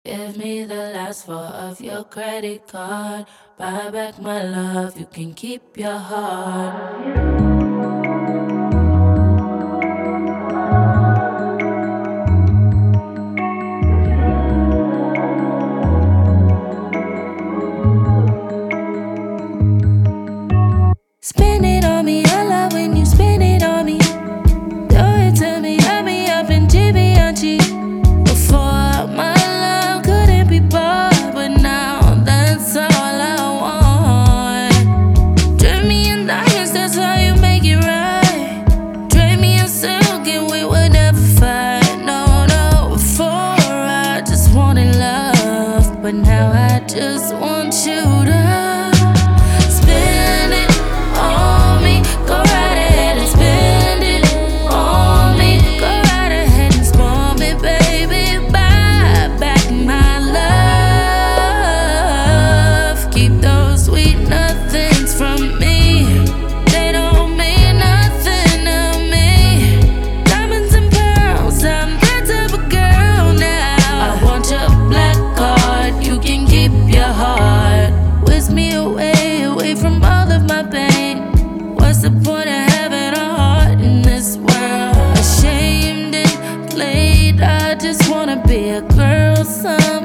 Give me the last four of your credit card. Buy back my love, you can keep your heart. Spend it on me, I love when you spend it on me. Do it to me, hurt me up in Givenchy. Before my love couldn't be bought, but now that's all I want. Drain me in diamonds, that's how you make it right. Drain me in silk and we would never fight. No, no, before I just wanted love, but now I just want you to spend it on me. Go right ahead and spend it on me. Go right ahead and spoil me, baby. Buy back my love. Keep those sweet nothings from me. They don't mean nothing to me. Diamonds and pearls, I'm that type of girl now. I want your black card, you can keep your heart. Whisk me away, away from all of my pain. What's the point of having a heart in this world? Ashamed and played, I just wanna be a girl some